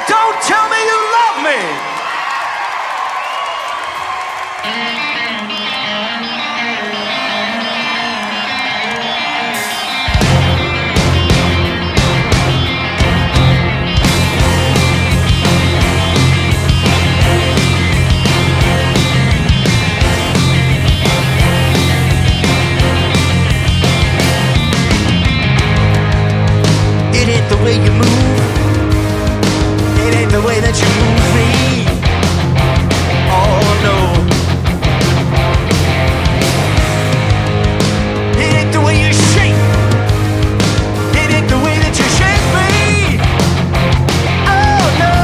Don't tell me you love me. It ain't the way you move. It ain't the way that you move me. Oh no. It ain't the way you shake. It ain't the way that you shake me. Oh no.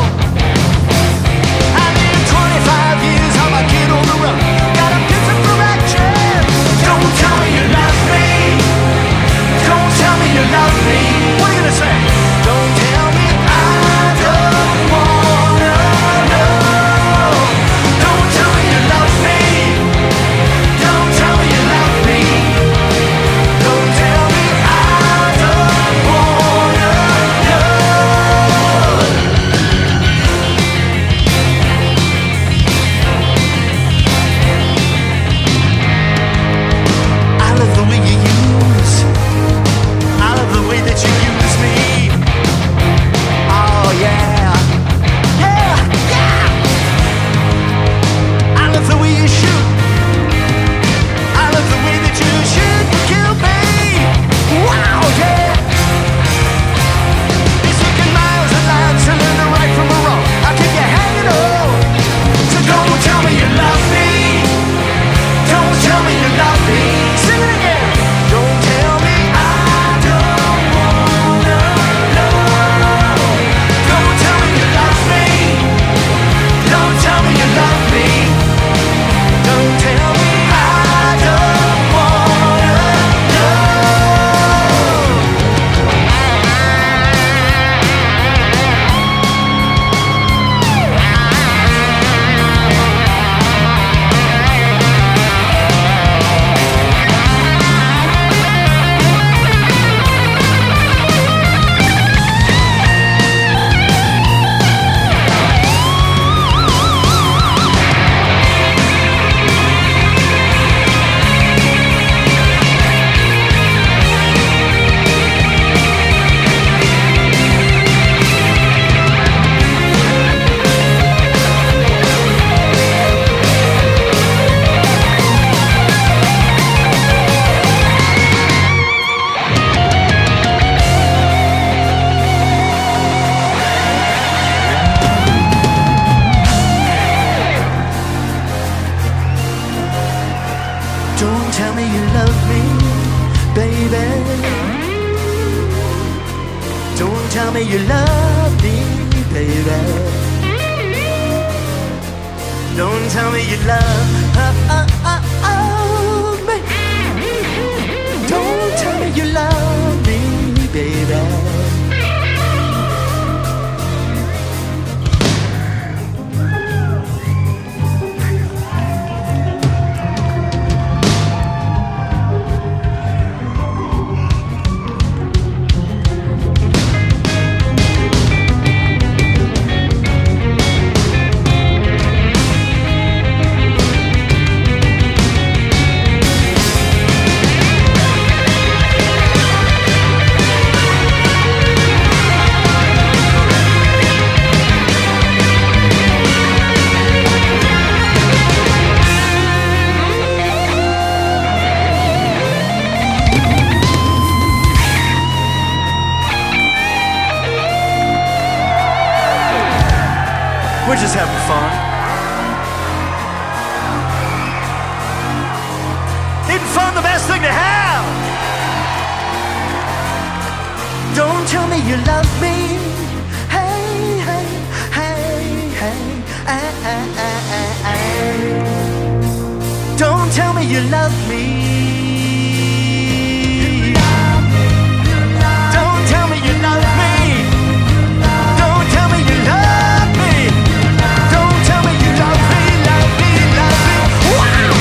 I lived 25 years, I'm a kid on the run. Got a pizza for action. Don't tell me you love me. Don't tell me you love me. What are you gonna say? Don't tell me I don't wanna know. Don't tell me you love me. Don't tell me you love me. Don't tell me I don't wanna know. I love the way you use. I love the way that you use me. Oh yeah. Yeah, yeah. I love the way you shoot. I love the way that you shoot and kill me. Wow, yeah. It's looking miles and lines to learn the right from the wrong. I'll keep you hanging on. So don't tell me you love me. Don't tell me you love me. Sing it again. Don't tell me I don't wanna know. Don't tell me you love me. Don't tell me you love me. Don't tell me I don't wanna Don't tell me you love me, baby. Don't tell me you love me, baby. Don't tell me you love me. Don't tell me you love me, baby. We're just having fun. Isn't fun the best thing to have? Don't tell me you love me. Hey, hey, hey, hey. Don't tell me you love me. Don't tell me you love me. Don't tell me you love me. Don't tell me you love me, love me, love me. Wow!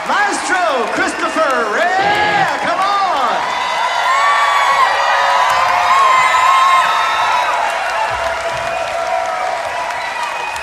Maestro Christopher Ray.